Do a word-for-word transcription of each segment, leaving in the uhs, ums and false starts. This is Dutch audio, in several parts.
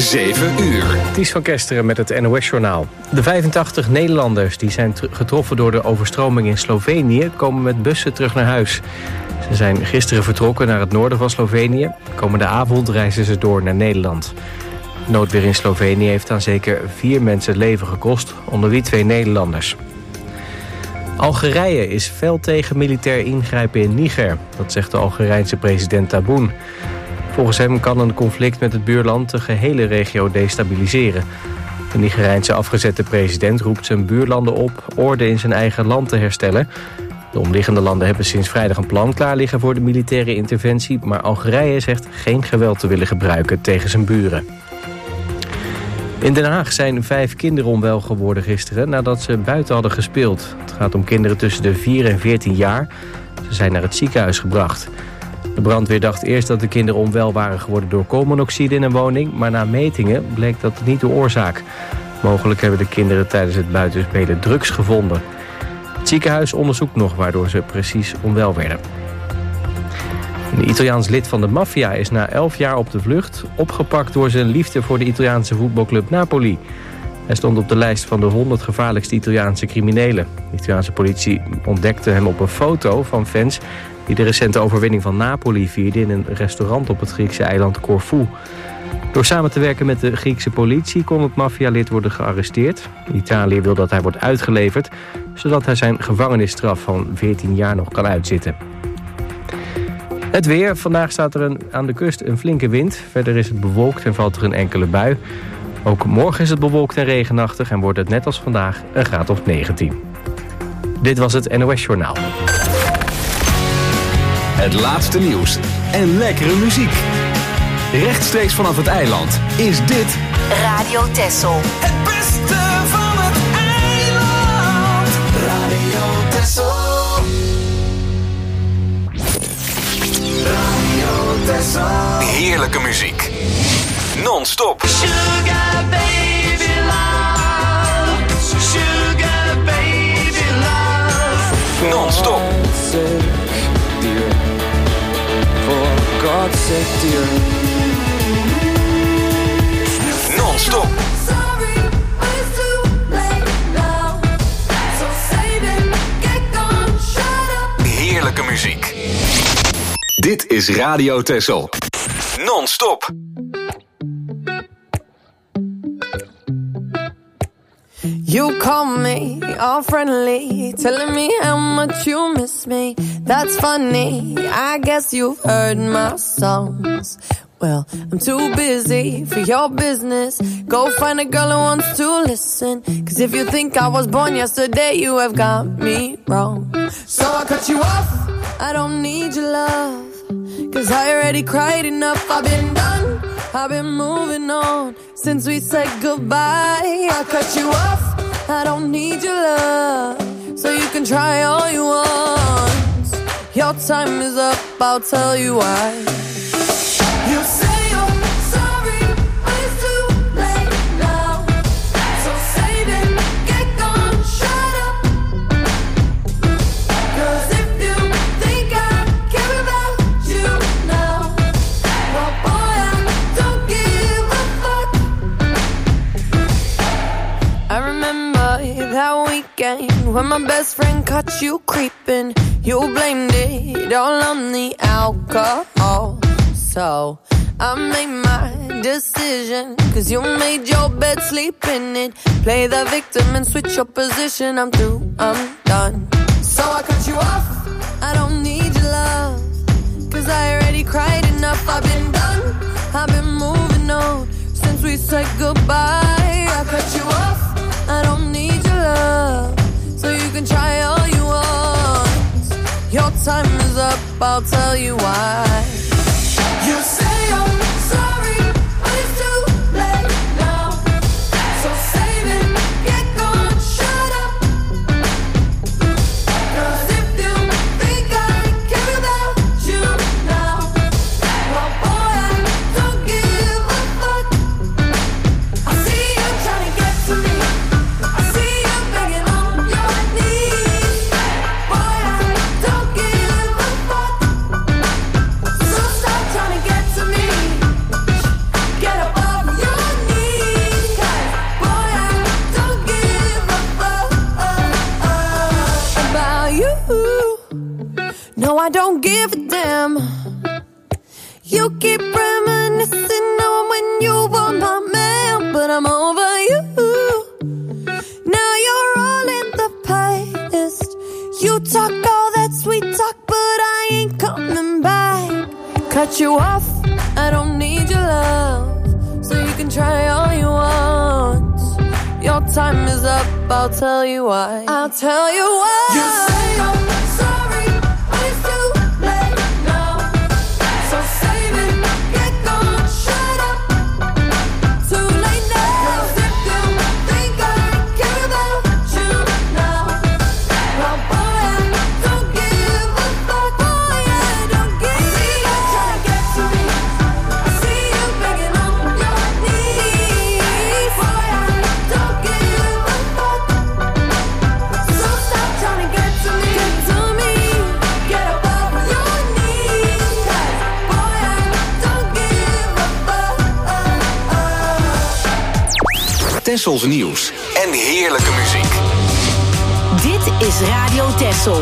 zeven uur. Ties van Kesteren met het N O S-journaal. De vijfentachtig Nederlanders die zijn getroffen door de overstroming in Slovenië komen met bussen terug naar huis. Ze zijn gisteren vertrokken naar het noorden van Slovenië. Komende avond reizen ze door naar Nederland. Noodweer in Slovenië heeft aan zeker vier mensen het leven gekost, onder wie twee Nederlanders. Algerije is fel tegen militair ingrijpen in Niger. Dat zegt de Algerijnse president Tebboune. Volgens hem kan een conflict met het buurland de gehele regio destabiliseren. De Nigerijnse afgezette president roept zijn buurlanden op orde in zijn eigen land te herstellen. De omliggende landen hebben sinds vrijdag een plan klaar liggen voor de militaire interventie, maar Algerije zegt geen geweld te willen gebruiken tegen zijn buren. In Den Haag zijn vijf kinderen onwel geworden gisteren nadat ze buiten hadden gespeeld. Het gaat om kinderen tussen de vier en veertien jaar. Ze zijn naar het ziekenhuis gebracht. De brandweer dacht eerst dat de kinderen onwel waren geworden door koolmonoxide in een woning, maar na metingen bleek dat niet de oorzaak. Mogelijk hebben de kinderen tijdens het buitenspelen drugs gevonden. Het ziekenhuis onderzoekt nog waardoor ze precies onwel werden. Een Italiaans lid van de maffia is na elf jaar op de vlucht opgepakt door zijn liefde voor de Italiaanse voetbalclub Napoli. Hij stond op de lijst van de honderd gevaarlijkste Italiaanse criminelen. De Italiaanse politie ontdekte hem op een foto van fans die de recente overwinning van Napoli vierden in een restaurant op het Griekse eiland Corfu. Door samen te werken met de Griekse politie kon het maffialid worden gearresteerd. Italië wil dat hij wordt uitgeleverd, zodat hij zijn gevangenisstraf van veertien jaar nog kan uitzitten. Het weer. Vandaag staat er een, aan de kust een flinke wind. Verder is het bewolkt en valt er een enkele bui. Ook morgen is het bewolkt en regenachtig en wordt het net als vandaag een graad of negentien. Dit was het N O S-journaal. Het laatste nieuws en lekkere muziek. Rechtstreeks vanaf het eiland is dit Radio Texel. Het beste van het eiland. Radio Texel. Radio Texel. heerlijke muziek. Non-stop. Sugar baby love. Sugar baby love. Non-stop. For God's sake, dear. Non-stop. Sorry, it's too late now. So save it, get gone, shut up. Heerlijke muziek. Dit is Radio Texel. Non-stop. You call me all friendly, telling me how much you miss me. That's funny, I guess you've heard my songs. Well, I'm too busy for your business. Go find a girl who wants to listen. Cause if you think I was born yesterday, you have got me wrong. So I cut you off, I don't need your love. Cause I already cried enough, I've been done, I've been moving on. Since we said goodbye, I cut you off, I don't need your love. So you can try all you want. Your time is up, I'll tell you why. You say you're sorry, but it's too late now. So save it, get gone, shut up. Cause if you think I care about you now, well boy, I don't give a fuck. I remember that weekend when my best friend caught you creeping. You blamed it all on the alcohol. So I made my decision, cause you made your bed, sleep in it. Play the victim and switch your position. I'm through, I'm done. So I cut you off, I don't need your love. Cause I already cried enough, I've been done, I've been moving on. Since we said goodbye, I cut you off, I don't need your love. So you can try all you want. Your time is up, I'll tell you why. You say you're sorry, but it's too late now. So save it, get gone, shut up. Cause if you think I care about you now, well boy, I don't give a fuck. I see you trying to get to me, I see you begging on your knees. Boy, I don't give a fuck. So I don't give a damn. You keep reminiscing on when you were my man, but I'm over you. Now you're all in the past. You talk all that sweet talk, but I ain't coming back. Cut you off, I don't need your love, so you can try all you want. Your time is up, I'll tell you why. I'll tell you why. You say I'm sorry, but it's too late now. So save it, get gone, shut up. Too late now. If you think I care about you now, well, boy, I don't give a fuck. Boy, I don't give a fuck. I see you trying to get to me. I see you begging on your knees. Boy, I don't give a fuck. So stop trying to get to me. Get to me. Get up off your knees. 'Cause boy, I don't give a fuck. Tessels nieuws en heerlijke muziek. Dit is Radio Tessel.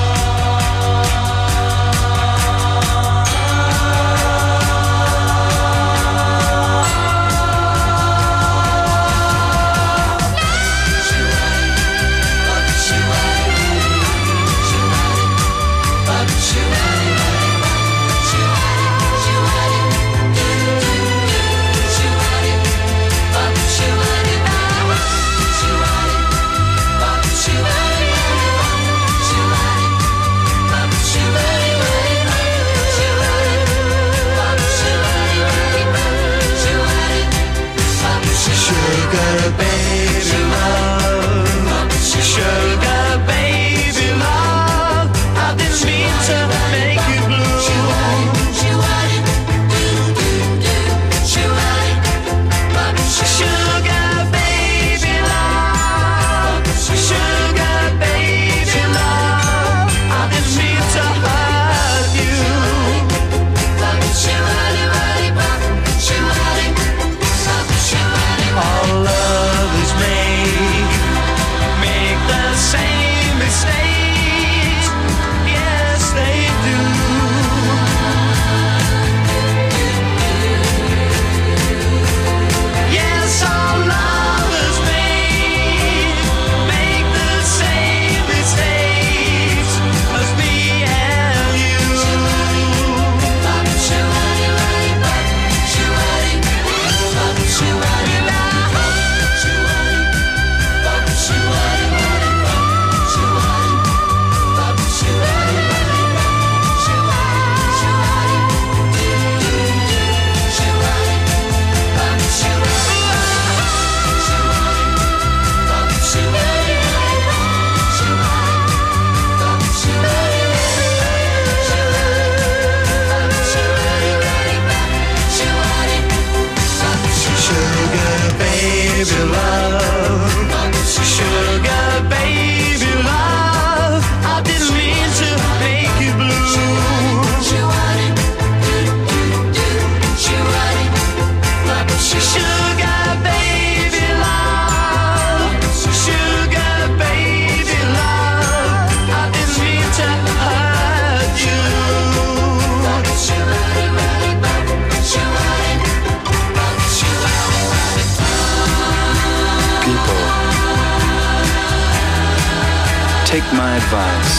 Take my advice.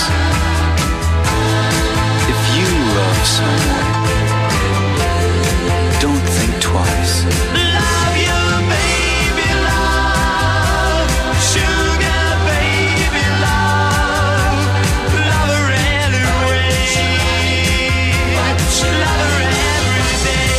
If you love someone, don't think twice. Love you, baby, love. Sugar, baby, love. Love her anyway. Love her every day.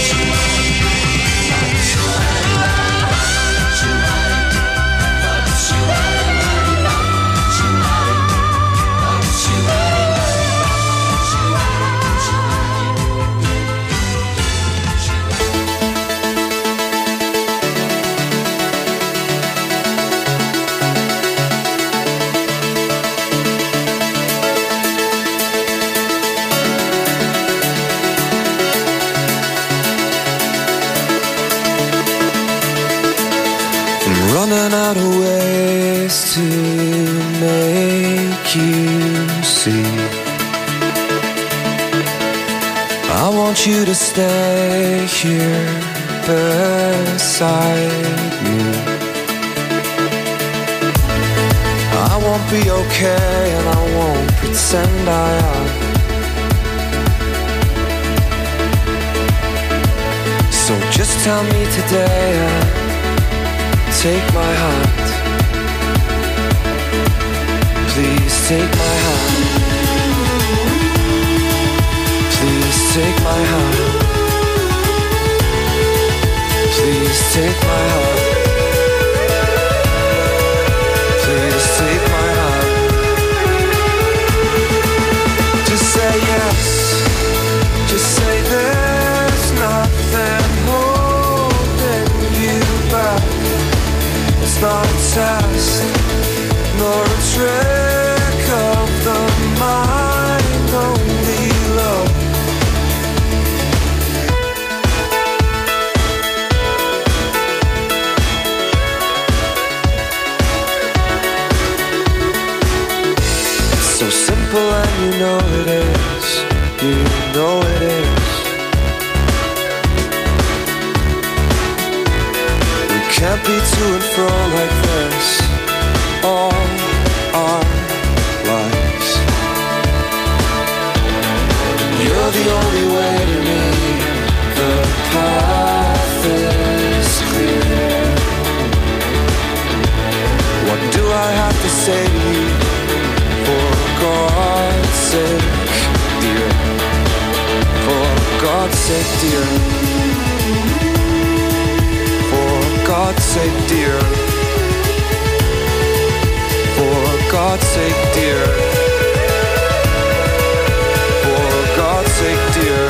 Running out of ways to make you see want you to stay here beside me. I won't be okay and I won't pretend I am. So just tell me today and take my hand. Please take my hand. Please take my hand. Please take my hand. Please take my hand. Just say yes. Just say there's nothing holding you back. It's not a test, nor a trick of the mind, only love. So simple and you know it is, you know it is. We can't be to and fro like this all our lives. You're the only way to me, the path is clear. What do I have to say to you? For God's sake, dear. For God's sake, dear. For God's sake, dear. For God's sake, dear. For God's sake, dear.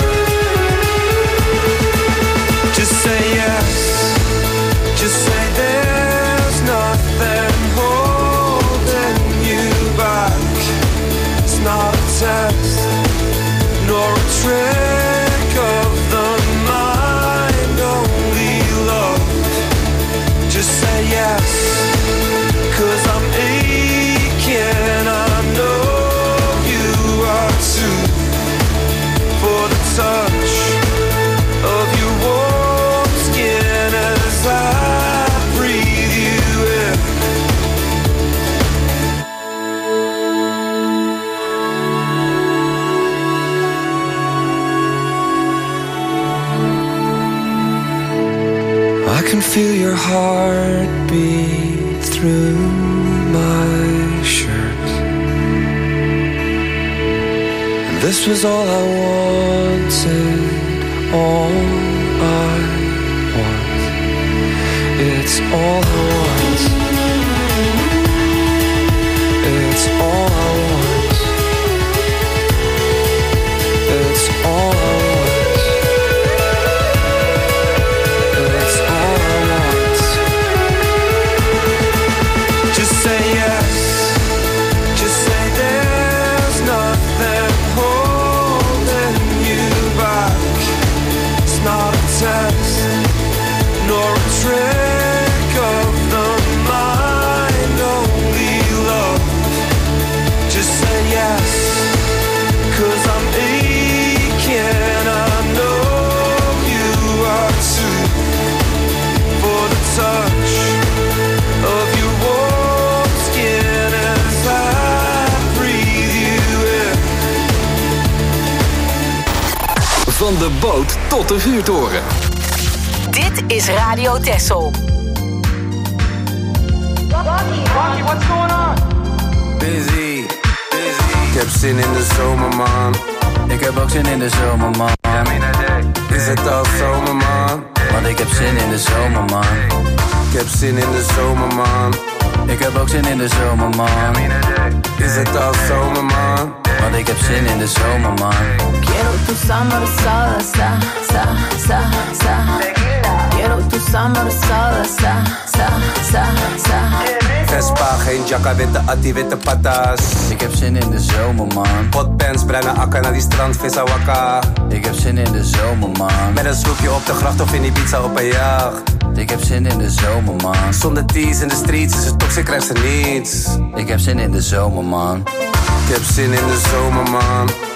Just say yes. Just say there's nothing holding you back. It's not a test, nor a trick of the mind, only love. Just say yes, 'cause I'm aching, I know you are too. For the touch of your warm skin as I breathe you in. I can feel your heartbeat through my shirt. And this was all I wanted, all I want. It's all I want. It's all I want. It's all I want. It's all I want. Just say yes. Just say there's nothing holding you back. It's not a test, nor a trick of the mind, only love. Just say yes, 'cause I'm aching, I know you are too. For the touch of your warm skin as I breathe you in. Van de boot tot de vuurtoren. Dit is Radio Texel. Rocky, what's going on? Busy, busy. Ik heb zin in de zomer, man. Ik heb ook zin in de zomer, man. Is het al zomer, man? Want ik heb zin in de zomer, man. Ik heb zin in de zomer, man. Ik heb ook zin in de zomer, man. Is het al zomer, man? Want ik heb zin in de zomer, man. Quiero tu summer salsa, sa, sa, sa. Quiero tu summer salsa, sa, sa, sa. Vespa, geen jacka, witte attie, witte patas. Ik heb zin in de zomer, man. Potpens, bruine akka naar die strand, vissa wakka. Ik heb zin in de zomer, man. Met een sloepje op de gracht of in Ibiza op een jacht. Ik heb zin in de zomer, man. Zonder tees in de streets is het toxic, krijgt ze niets. Ik heb zin in de zomer, man. Ik heb zin in de zomer, man.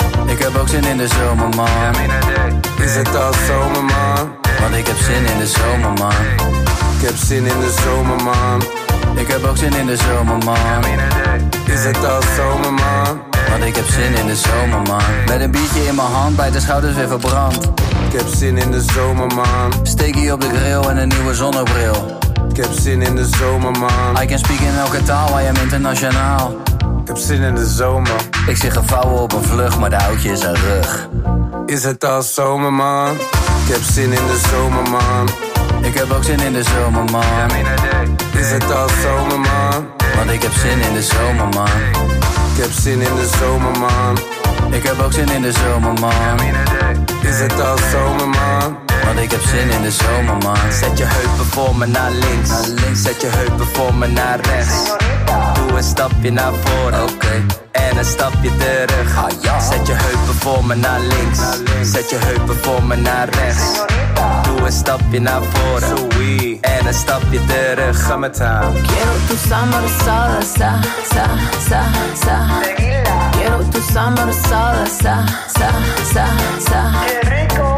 Ik heb ook zin in de zomer, man. Is het al zomer, man? Want ik heb zin in de zomer, man. Ik heb zin in de zomer, man. Ik heb ook zin in de zomer, man. Is het al zomer, man? Want ik heb zin in de zomer, man. Met een biertje in mijn hand, bij de schouders weer verbrand. Ik heb zin in de zomer, man. Steekie op de grill en een nieuwe zonnebril. Ik heb zin in de zomer, man. I can speak in elke taal, I am internationaal. Ik heb zin in de zomer. Ik zie gevouwen op een vlucht, maar de oudje is een rug. Is het al zomer, man? Ik heb zin in de zomer, man. Ik heb ook zin in de zomer, man. Is het al zomer, man? Want ik heb zin in de zomer, man. Ik heb zin in de zomer, man. Ik heb ook zin in de zomer, man. Is het al zomer, man? Want ik heb zin in de zomer, man. Zet je heupen voor me naar links, naar links. Zet je heupen voor me naar rechts. Doe een stapje naar voren, oké. Okay. En een stapje terug, ah, ja. Zet je heupen voor me naar links, naar links. Zet je heupen voor me naar rechts. Doe een stapje naar voren, Zoe. En een stapje terug, ga met haar. Quiero tu samba rosada, sa, sa, sa, sa. Quiero tu samba rosada, sa, sa, sa, sa. Qué rico.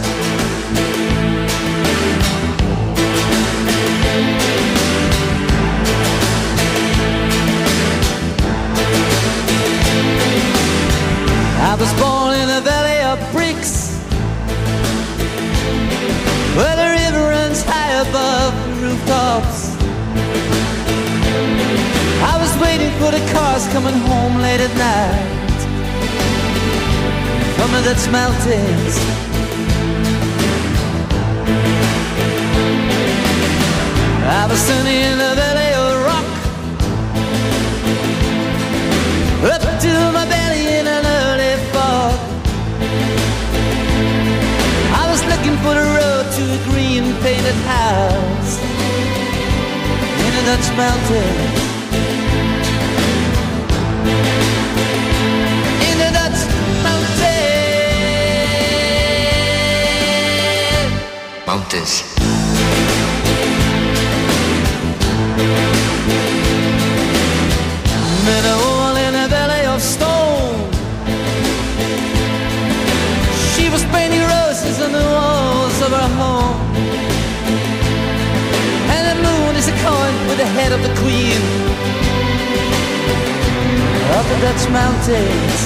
I was born in a valley of bricks, where the river runs high above the rooftops. I was waiting for the cars coming home late at night from the Dutch mountains. I was standing in a valley of rock, up to my belly in an early fog. I was looking for the road to a green painted house in a Dutch mountain. In the Dutch mountain. Mountains. Met a woman in a valley of stone. She was painting roses on the walls of her home. And the moon is a coin with the head of the queen of the Dutch mountains.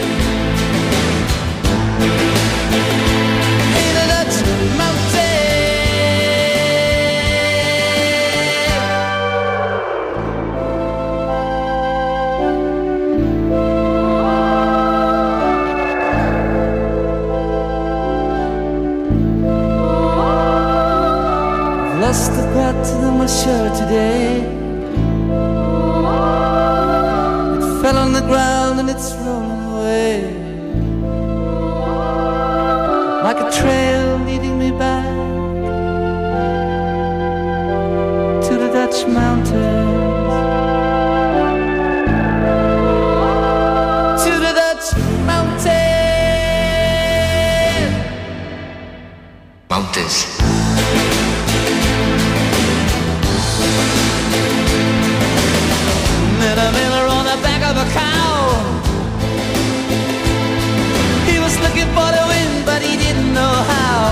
In the Dutch mountains. Lost the pattern of my shirt today. It fell on the ground and it's rolling away, like a trail leading me back to the Dutch mountains. To the Dutch mountains. Mountains. Met a miller on the back of a cow. He was looking for the wind, but he didn't know how.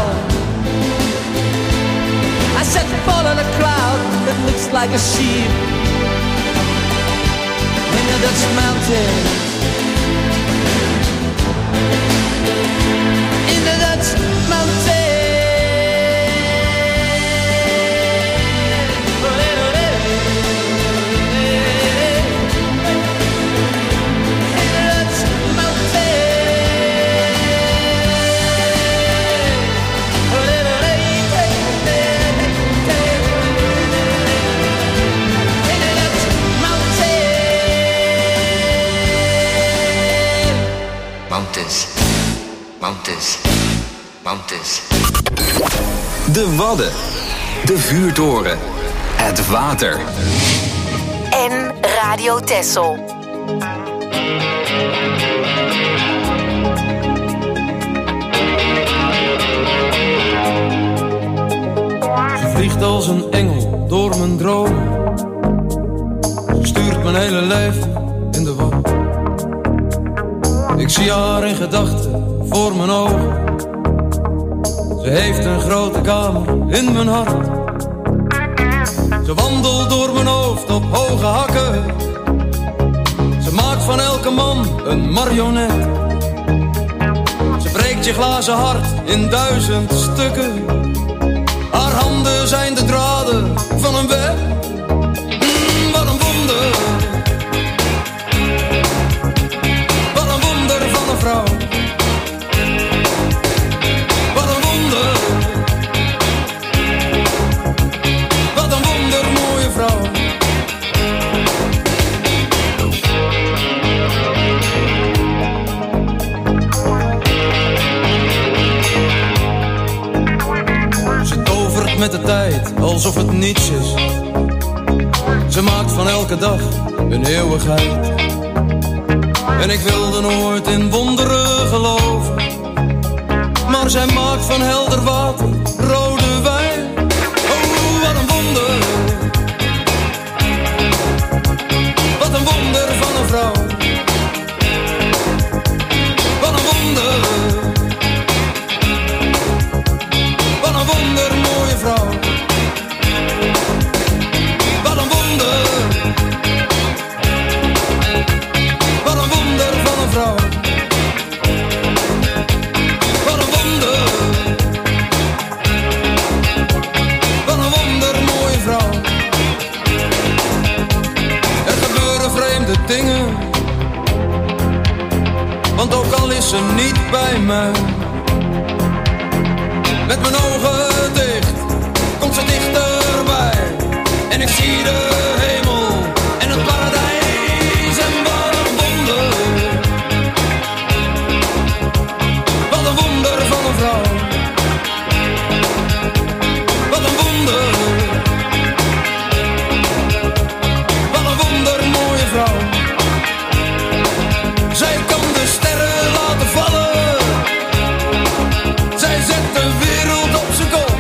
I said, follow the crowd that looks like a sheep in the Dutch mountains. In the Dutch mountains. Mountains. Mountains. Mountains. De Wadden. De vuurtoren. Het water. En Radio Texel. Ze vliegt als een engel door mijn droom. Ze stuurt mijn hele leven in de war. Ik zie haar in gedachten voor mijn ogen. Ze heeft een grote kamer in mijn hart. Ze wandelt door mijn hoofd op hoge hakken. Ze maakt van elke man een marionet. Ze breekt je glazen hart in duizend stukken. Haar handen zijn de draden van een web. Mm, wat een wonder. Wat een wonder van een vrouw. Wat een wonder. Wat een wonder mooie vrouw. Met de tijd, alsof het niets is. Ze maakt van elke dag een eeuwigheid. En ik wilde nooit in wonderen geloven, maar zij maakt van helder water rode wijn. Oh, wat een wonder. Wat een wonder van een vrouw. Wat een wonder. Wat een wonder mooie vrouw. Wat een wonder. Wat een wonder van een vrouw. Wat een wonder. Wat een wonder mooie vrouw. Er gebeuren vreemde dingen, want ook al is ze niet bij mij. Met mijn ogen dicht komt ze dichterbij. En ik zie de hemel en het paradijs. En wat een wonder. Wat een wonder van een vrouw. Wat een wonder. Wat een wonder mooie vrouw. Zij kan de sterren laten vallen. Zij zet de wereld op zijn kop.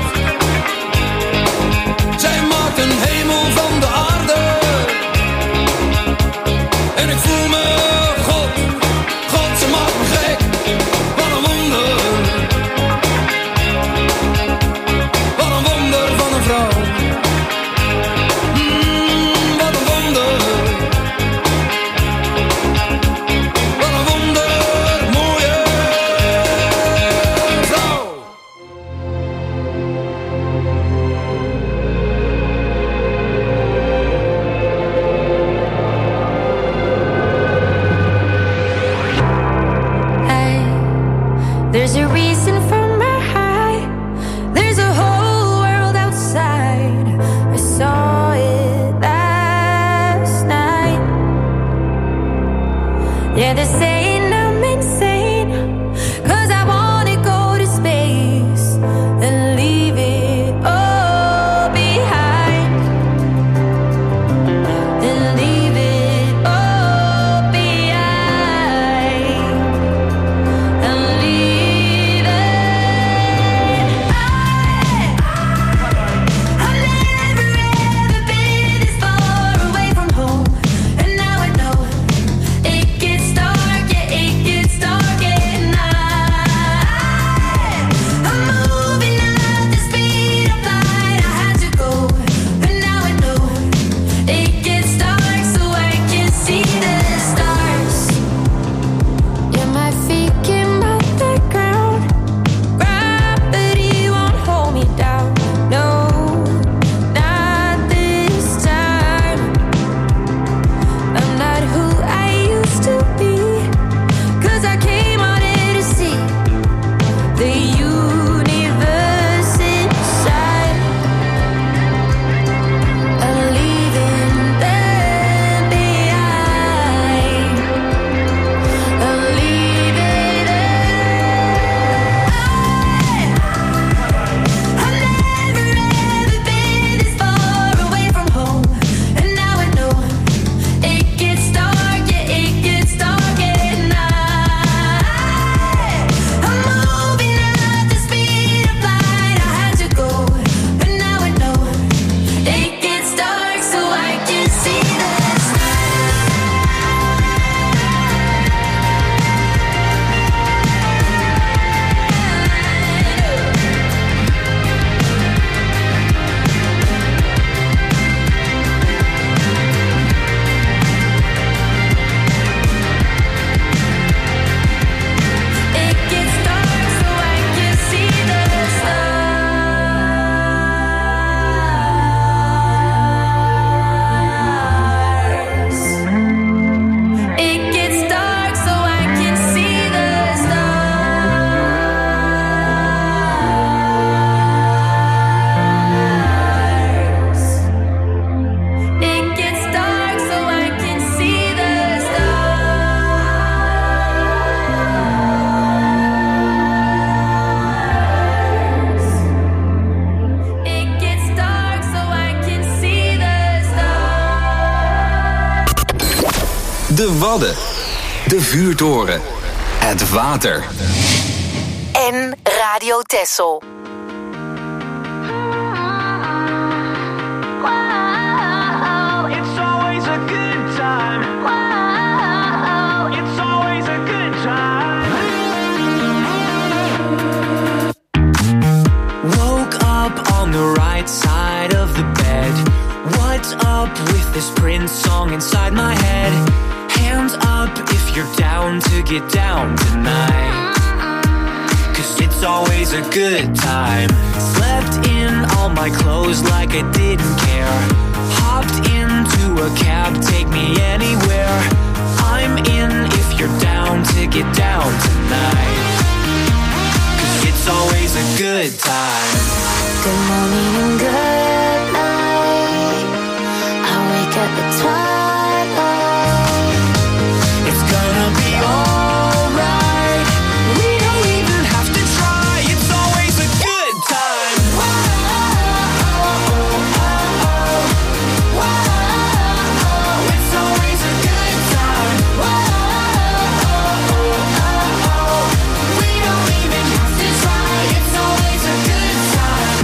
De Wadden. De vuurtoren. Het water. En Radio Texel. On the right side of the bed. What's up with this Prince song inside my head? Hands up if you're down to get down tonight. Cause it's always a good time. Slept in all my clothes like I didn't care. Hopped into a cab, take me anywhere. I'm in if you're down to get down tonight. Cause it's always a good time. Good morning and good night. I wake up at twilight. It's gonna be alright. We don't even have to try. It's always a good time. Whoa, oh, oh, oh. Whoa, it's always a good time. Whoa, oh, oh, oh. We don't even have to try. It's always a good time.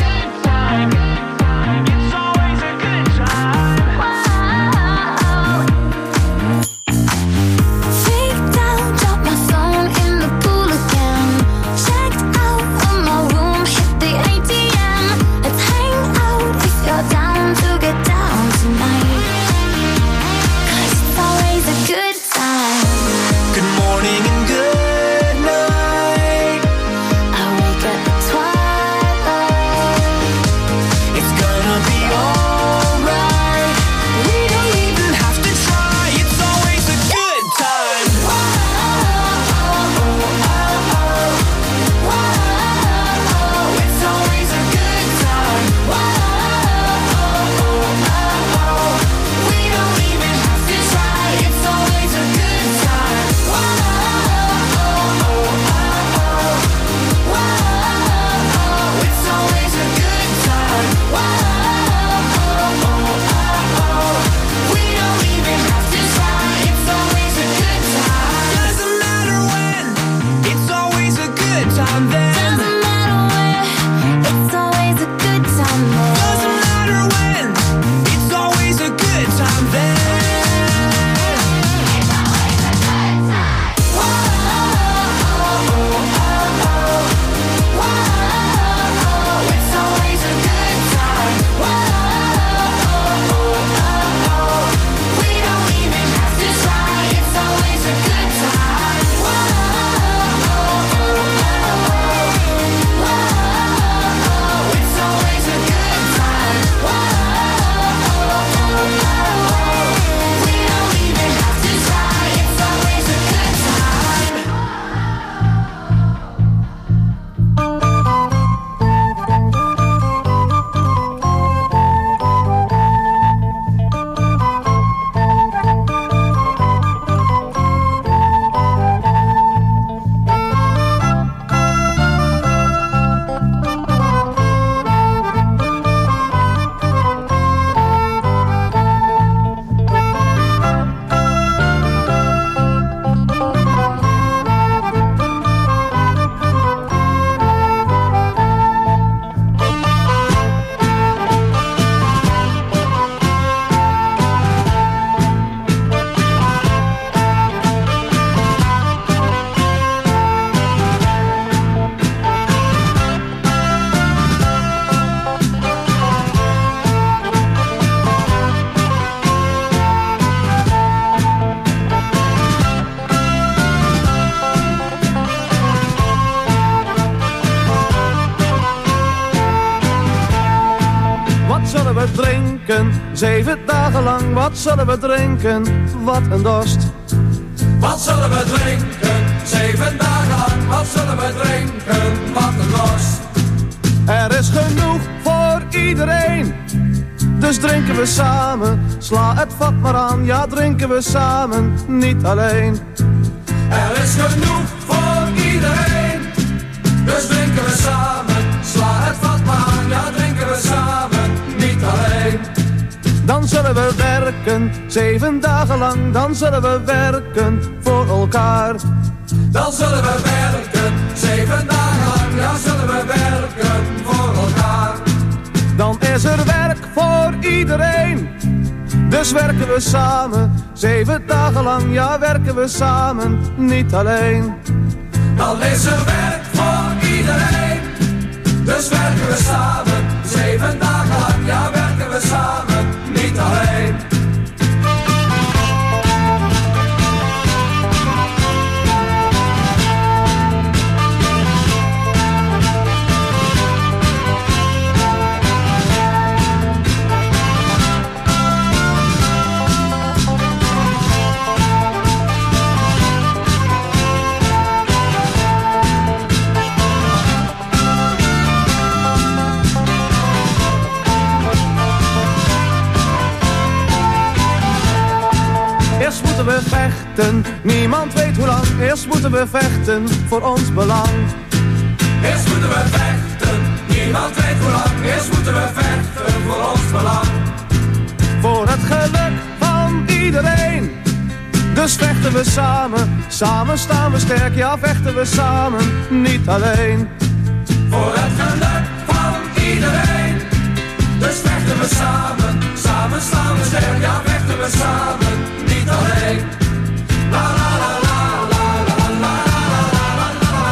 It's always a good time. Freak down, drop my phone in the pool again. Checked out of my room, hit the A T M. Let's hang out if you're down to get down tonight. Cause it's always a good time. Good morning and good night. I wake up at twilight. It's gonna be alright. We don't even have to try. It's always a good time. Whoa, oh, oh, oh. Whoa, it's always a good time. Whoa, oh, oh. We don't even have to try. It's always a good time. Whoa, oh, oh. Whoa, it's always a good time. Whoa, oh, oh. We don't even have to try. It's always a good time. Doesn't matter when. It's always a good time then. Doesn't matter where, it's always a good time there. Doesn't matter when. It's always a good time then. It's always a good time. Whoa, oh, oh, oh. Whoa, it's always a good time. Whoa, oh, oh. We don't even have to try. It's always a good time. Whoa, oh, oh. Whoa, it's always a good time. Whoa, oh, oh. We don't even have to try. It's always a good time. Wat zullen we drinken? Zeven dagen lang, wat zullen we drinken? Wat een dorst. Wat zullen we drinken? Zeven dagen lang, wat zullen we drinken? Wat een dorst. Er is genoeg voor iedereen, dus drinken we samen. Sla het vat maar aan, ja drinken we samen, niet alleen. Er is genoeg voor iedereen, dus drinken we samen. Sla het vat maar aan, ja drinken we samen, niet alleen. Dan zullen we werken, zeven dagen lang. Dan zullen we werken voor elkaar. Dan zullen we werken, zeven dagen lang. Ja, zullen we werken voor elkaar. Dan is er werk voor iedereen. Dus werken we samen, zeven dagen lang. Ja, werken we samen, niet alleen. Dan is er werk voor iedereen. Dus werken we samen, zeven dagen lang. Ja, werken we samen, niet alleen. Eerst moeten we vechten, niemand weet hoe lang. Eerst moeten we vechten voor ons belang. Eerst moeten we vechten, niemand weet hoe lang. Eerst moeten we vechten voor ons belang. Voor het geluk van iedereen. Dus vechten we samen, samen staan we sterk. Ja, vechten we samen, niet alleen. Voor het geluk van iedereen. Dus vechten we samen, samen staan we sterk. Ja, vechten we samen, niet alleen. La la la la la la la la la la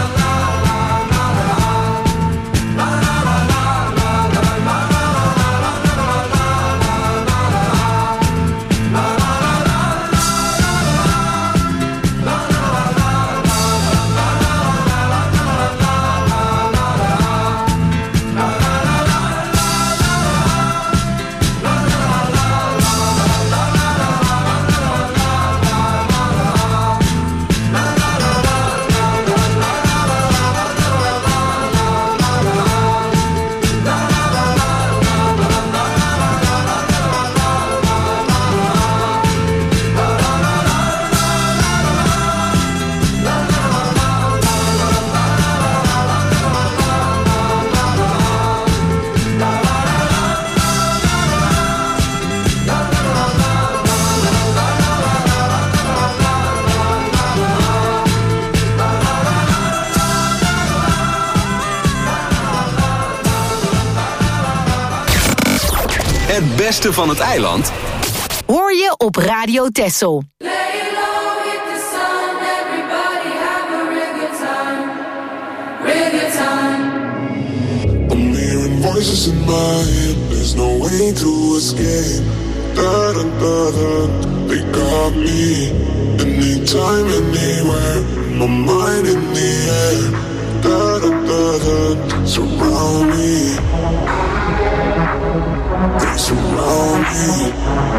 Het beste van het eiland hoor je op Radio Texel. I'm hearing voices in my head, there's no way to escape. Da da da da, they got me. Anytime, anywhere, my mind in the air. Da da da da, surround me. They surround me.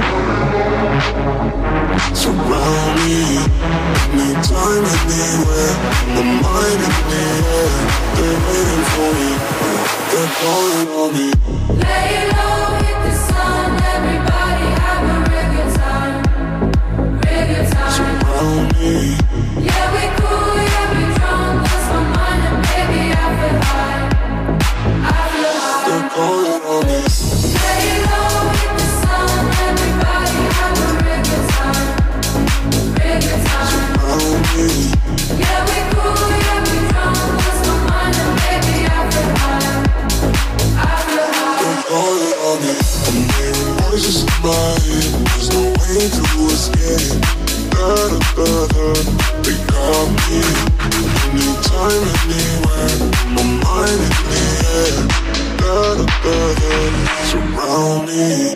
Surround me. Anytime, anywhere, my mind in the air. They're waiting for me, they're calling on me. Lay low, hit the sun, everybody have a real good time, real good time. Surround me. Yeah, we cool, yeah, we drunk, lost my mind and baby I feel high, I feel high. They're calling on me. Lay low, hit the sun, everybody have a real good time, real good time. Surround me. Yeah, we cool, yeah, we drunk, lost my mind and baby I feel high, I feel high. They're calling on me. I'm hearing voices in my head, there's no way to escape. Da da da da, they got me. Anytime, anywhere, my mind in the air. Da da da da, surround me.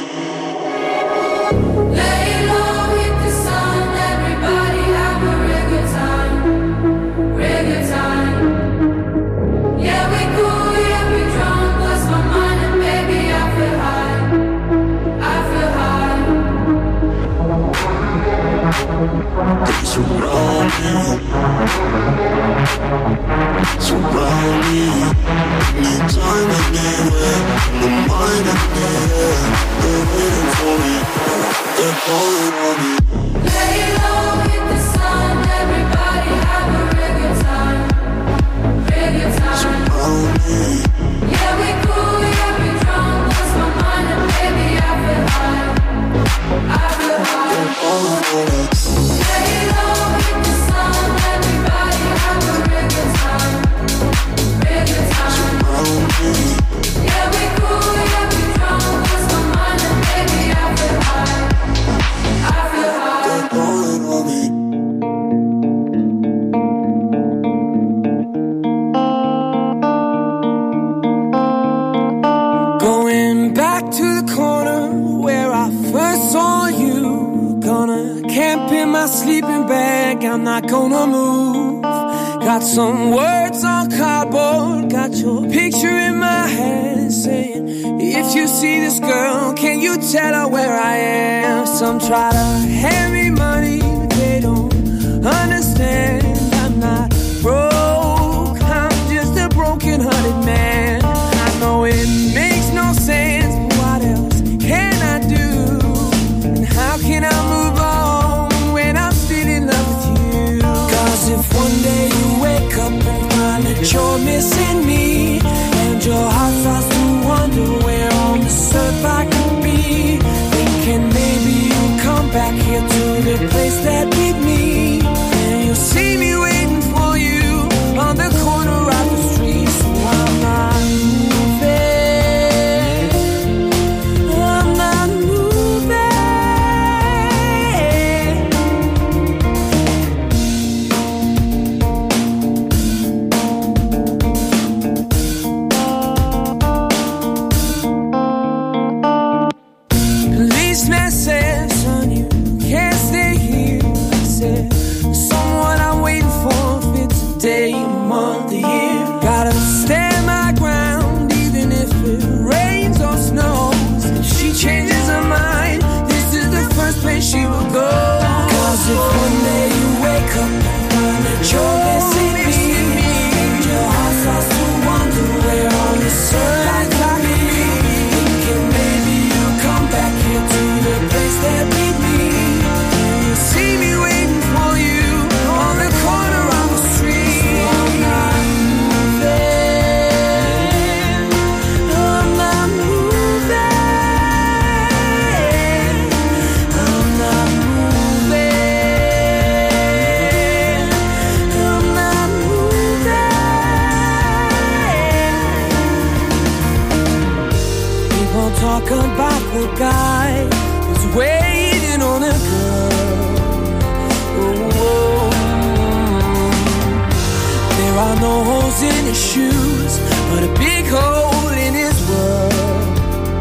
Lay low, hit the sun, everybody have a real good time, real good time. Yeah, we cool, yeah, we drunk, lost my mind and baby I feel high, I feel high. They surround me. Surround me. Anytime, anywhere, my mind in the air. They're waiting for me, they're calling on me. Lay low, hit the sun, everybody have a real good time, real good time. Surround me. Yeah, we cool, yeah, we drunk, lost my mind and baby I feel high, sleeping bag, I'm not gonna move. Got some words on cardboard, got your picture in my hand saying, if you see this girl, can you tell her where I am? Some try to hand me money, but they don't understand. I'm not broke, I'm just a broken-hearted man. I know it makes no sense, but what else can I do? And how can I move on when I'm still in love with you? Cause if one day you wake up and find that you're missing me, and your heart starts to wonder where on this earth I could be, thinking maybe you'll come back here to the place that beat me, and you'll see me waiting for you on the corner of the street. So I'm not moving, I'm not moving. Policeman said, son, you can't stay here. I said, someone I'm waiting for, if it's a day, a month, a year. Gotta stand my ground, even if it rains or snows. If she changes her mind, this is the first place she will go. Cause if one day you wake up and find that you're missing me, and your heart starts to wonder where on this earth I could be, thinking maybe you'll come back here to the place that beat me, and you'll see me waiting for you on the corner of the street. So I'm not moving, I'm not moving, I'm not moving, I'm not moving. People talk about the guy who's waiting on a girl. Oh, there are no holes in his shoes, but a big hole in his world.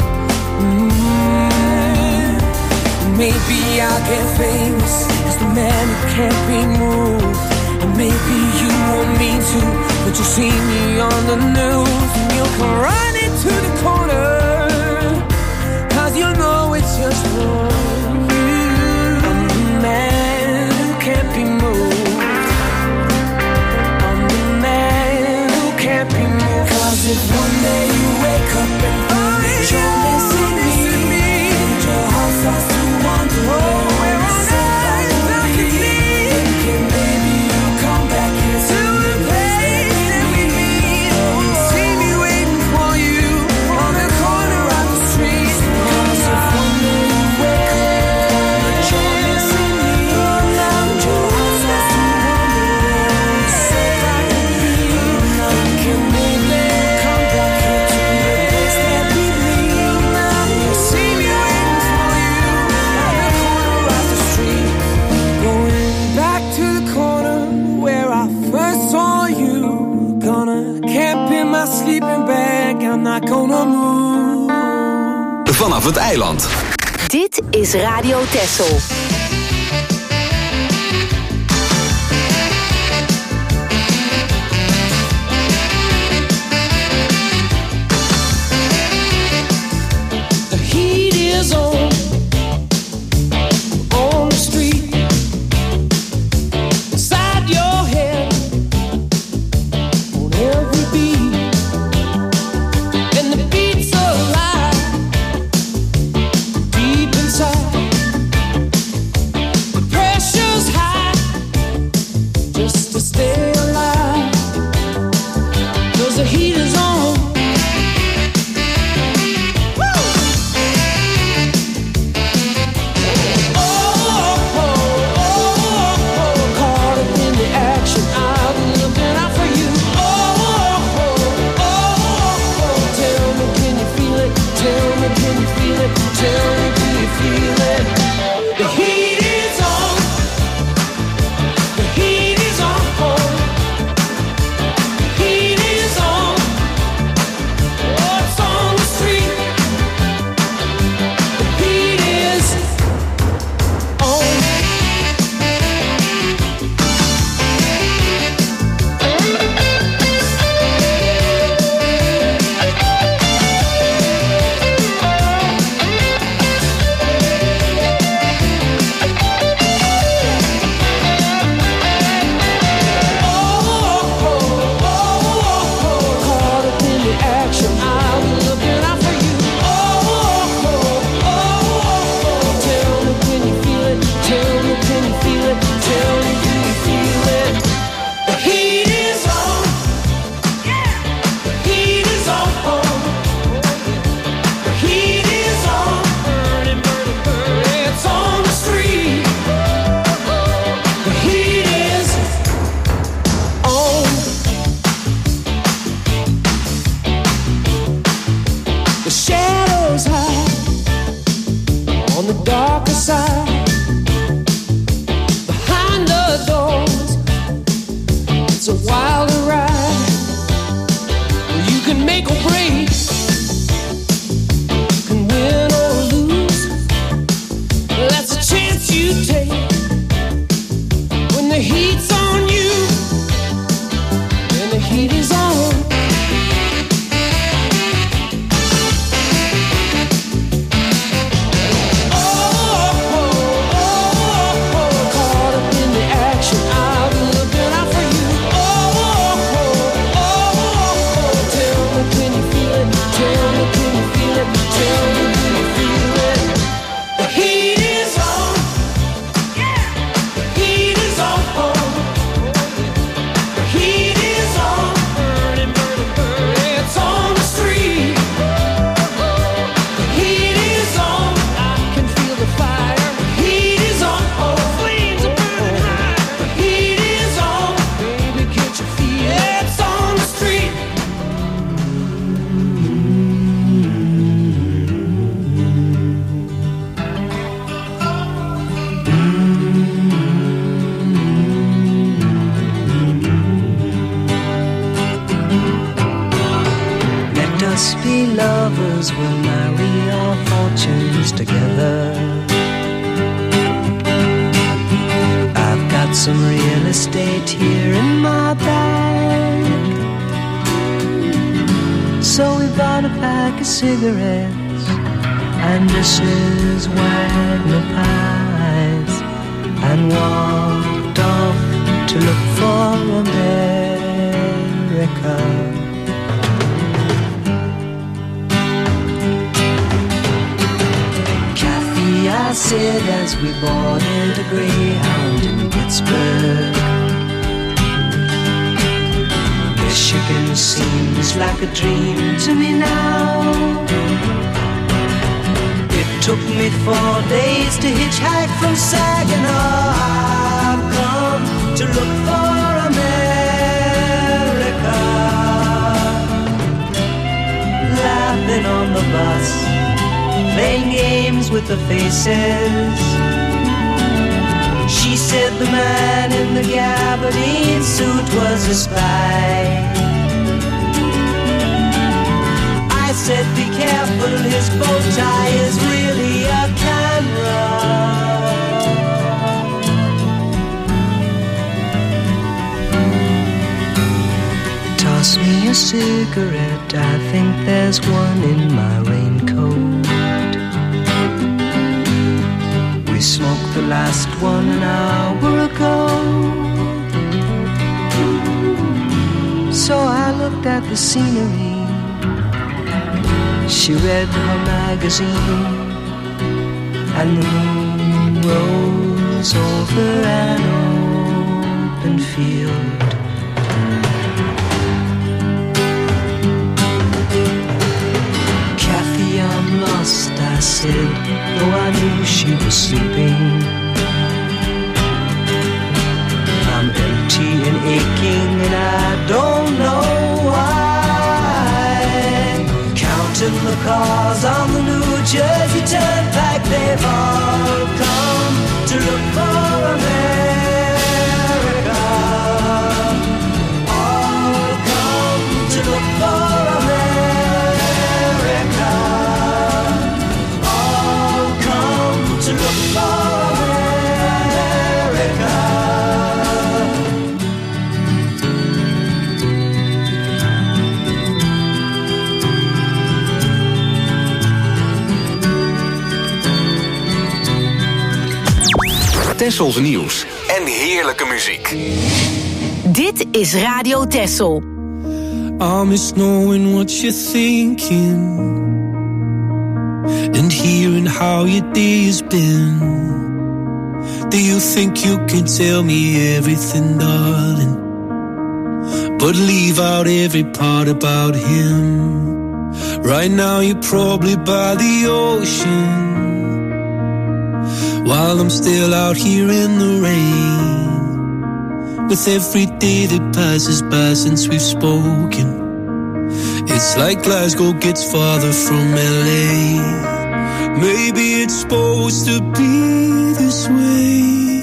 Mm. Maybe I'll get famous as the man who can't be moved, and maybe you want me to, but you'll see me on the news, and you'll come running to the corner, cause you know it's just for you. I'm the man who can't be moved, I'm the man who can't be moved. Cause if one day you wake up and find that you're missing me, and your heart starts to wonder where on earth I could be, thinking maybe you'll come back here to the place that we meet, and see me waiting for you on the corner of the street. Cause if one day you wake up and you're missing me, and your heart starts to wonder where on this earth I could be, thinking maybe you'll come back here to the place that beat me, and you'll see me waiting for you on the corner of the street. Going back to the corner where I first saw you. Gonna camp in my sleeping bag, I'm not gonna move. Vanaf het eiland. Dit is Radio Texel. The heat is on, on the street, inside your head, on every beat, and the beat's alive, deep inside. The pressure's high, just to stay alive, 'cause the heat is on. on the darker side. Behind the doors, it's a wild ride. You can make or break, you can win or lose. That's a chance you take when the heat's on you, and the heat is on. Lovers will marry our fortunes together. I've got some real estate here in my bag, so we bought a pack of cigarettes and Missus Wagner pies and walked off to look for America. I said as we boarded a Greyhound in Pittsburgh, Michigan seems like a dream to me now. It took me four days to hitchhike from Saginaw. I've come to look for America. Laughing on the bus, playing games with the faces. She said the man in the gabardine suit was a spy. I said be careful, his bow tie is really a camera. Toss me a cigarette, I think there's one in my raincoat. We smoked the last one an hour ago. So I looked at the scenery. She read her magazine, and the moon rose over an open field. Kathy, I'm lost, I said, though I knew she was sleeping. I'm empty and aching and I don't know why. Counting the cars on the New Jersey Turnpike, they've all come to look for America. All come to look for America. All come to look for America. Tessels nieuws en heerlijke muziek. Dit is Radio Tessel. I miss knowing what you're thinking and hearing how your day has been. Do you think you can tell me everything, darling, but leave out every part about him? Right now you're probably by the ocean, while I'm still out here in the rain. With every day that passes by since we've spoken, it's like Glasgow gets farther from L A. Maybe it's supposed to be this way.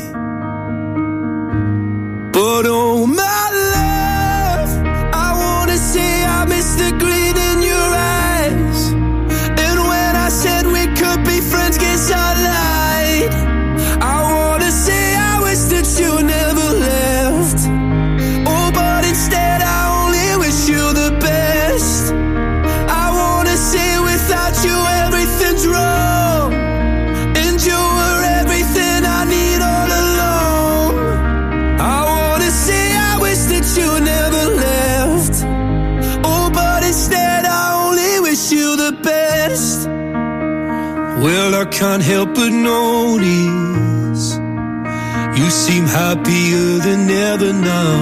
But oh my love, I wanna say I miss the green in your eyes. And when I said we could be friends, guess I lied. I wanna say I wish that you never left. Oh, but instead I only wish you the best. I wanna say without you everything's wrong, and you were everything I need all along. I wanna say I wish that you never left. Oh, but instead I only wish you the best. Well, I can't help but notice you seem happier than ever now.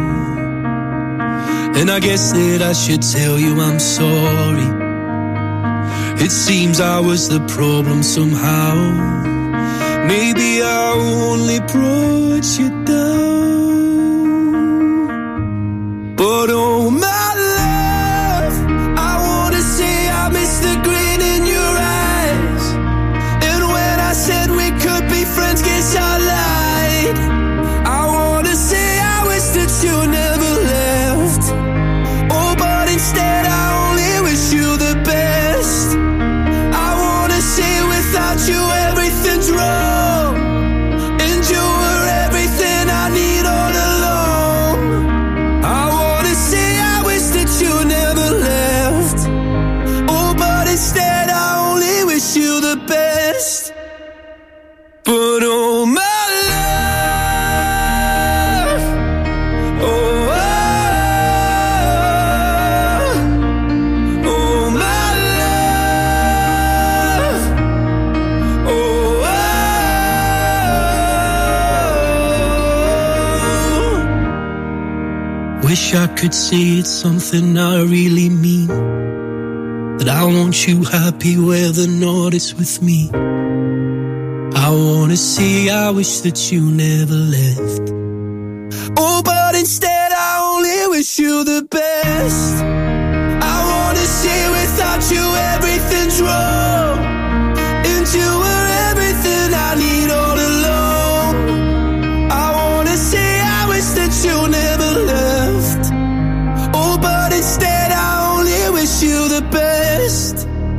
And I guess that I should tell you I'm sorry. It seems I was the problem somehow. Maybe I only brought you down. But oh my love, I wanna say I miss the green in your eyes. And when I said we could be friends, guess I lied. I wanna say I wish that you never left. Oh, but instead I only wish you the best. I wanna say without you everything's wrong, and you were everything I need all along. I wanna say I wish that you never left. Oh, but instead I only wish you the best. But oh my love, oh, oh, oh my love, oh, oh. Wish I could say it's something I really mean, that I want you happy whether or not it's with me. I wanna say I wish that you never left. Oh, but instead I only wish you the best. I wanna say without you everything's wrong, and you were everything I need all along. I wanna say I wish that you never left. Oh, but instead I only wish you the best.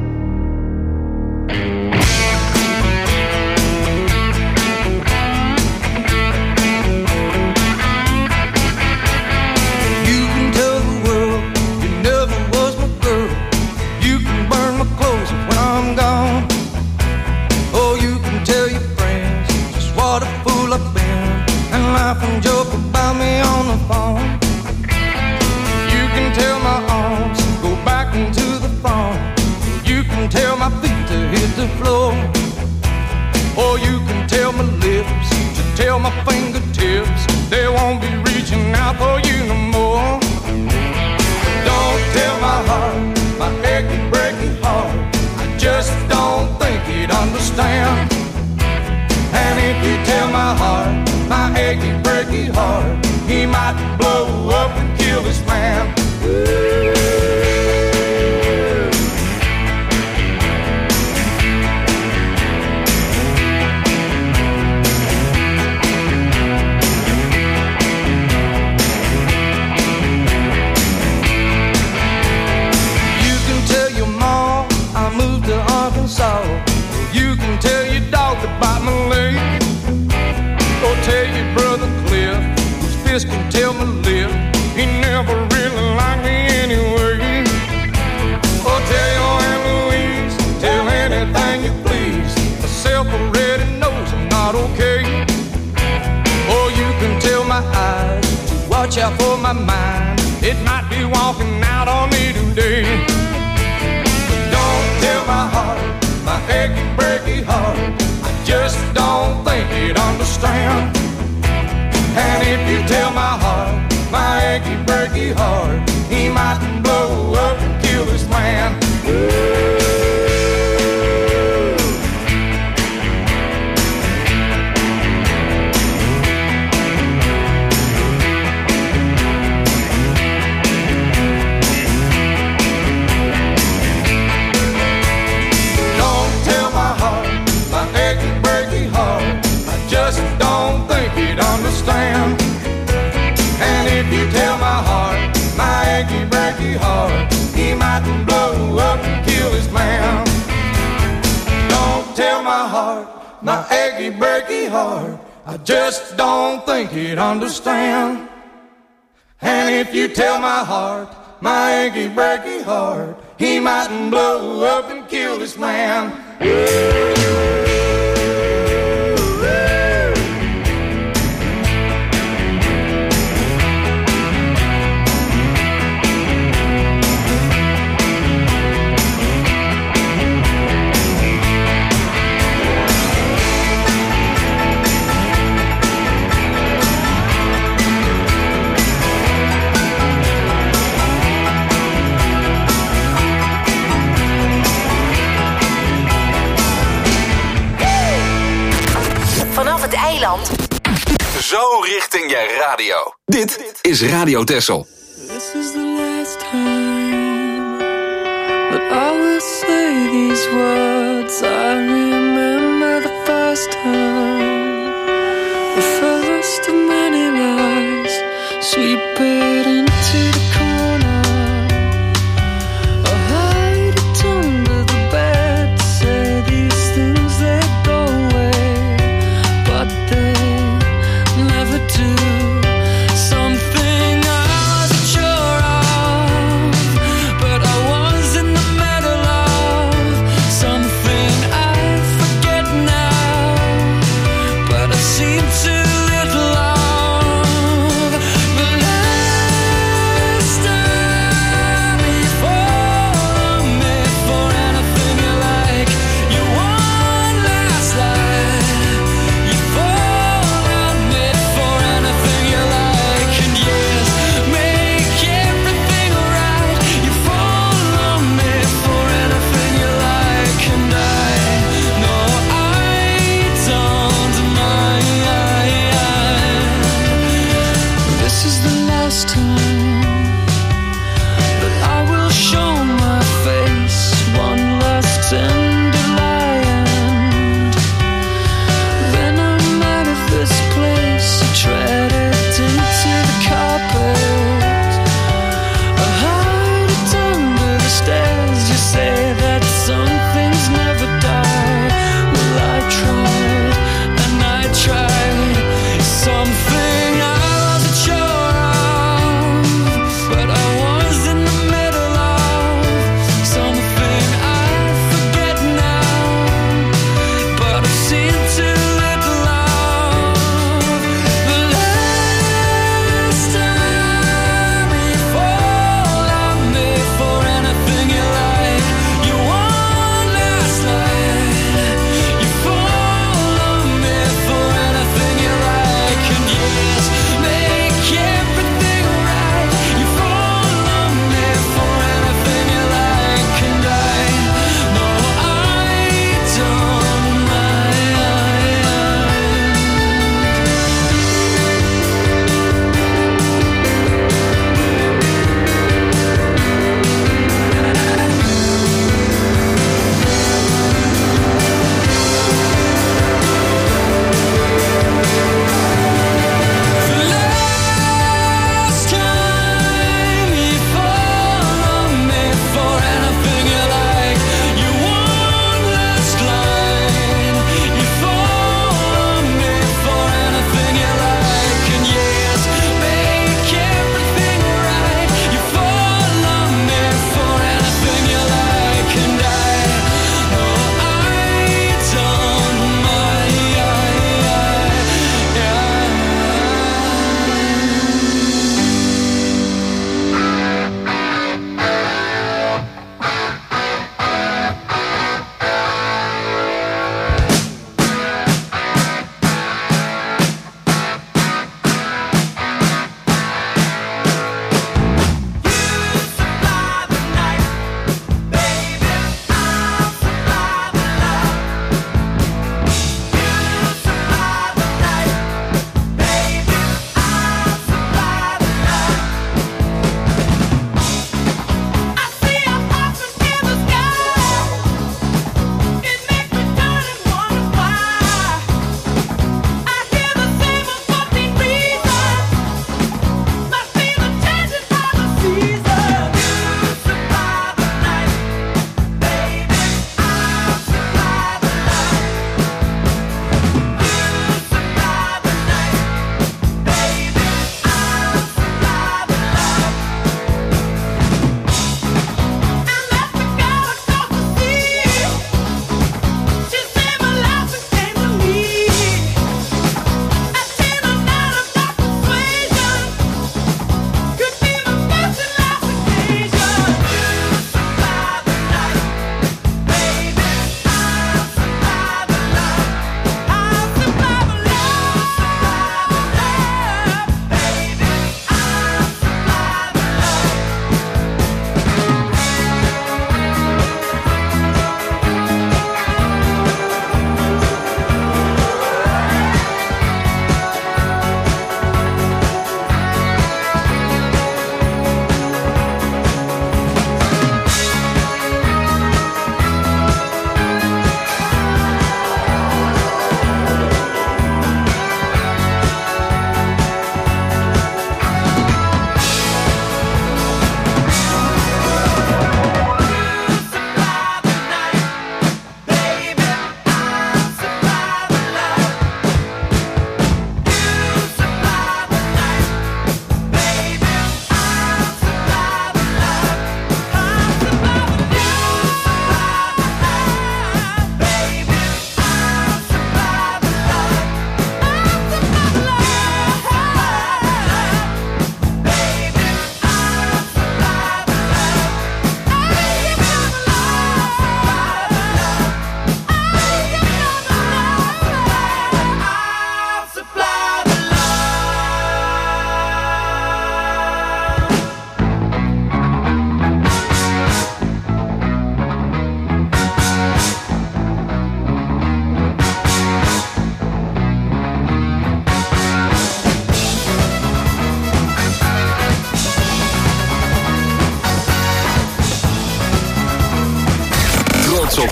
You can tell the world you never was my girl. You can burn my clothes when I'm gone. Oh, you can tell your friends just what a fool I've been, and laugh and joke about me on the phone. You can tell my arms go back into the phone. You can tell my feet to hit the floor. Or you can tell my lips to tell my fingertips they won't be reaching out for you no more. Don't tell my heart, my achy, breaky heart, I just don't think he'd understand. And if you tell my heart, my achy, breaky heart, he might blow up and kill this man. You can tell your mom I moved to Arkansas. You can tell your dog to bite my leg. Or tell your brother Cliff, whose fist can tell my lip, he never really liked me anyway. Or tell your Aunt Louise, tell anything you please, myself already knows I'm not okay. Or you can tell my eyes to watch out for my mind, it might be walking out on me today. But don't tell my heart, my achy, breaky heart, I just don't think he'd understand. And if you tell my heart, my achy, breaky heart, he might blow up and kill this man. Don't tell my my achy breaky heart. I just don't think he'd understand. And if you tell my heart, my achy breaky heart, he mightn't blow up and kill this man. Vanaf het eiland. Zo richting je radio. Dit is Radio Texel. This is the last time that I will say these words. I remember the first time, the first of many lies. She bit into the corner. I hide it under the bed to say these things that go away, but they never do. Something I wasn't sure of, but I was in the middle of something I forget now.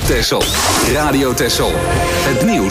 Texel. Radio Texel. Het nieuws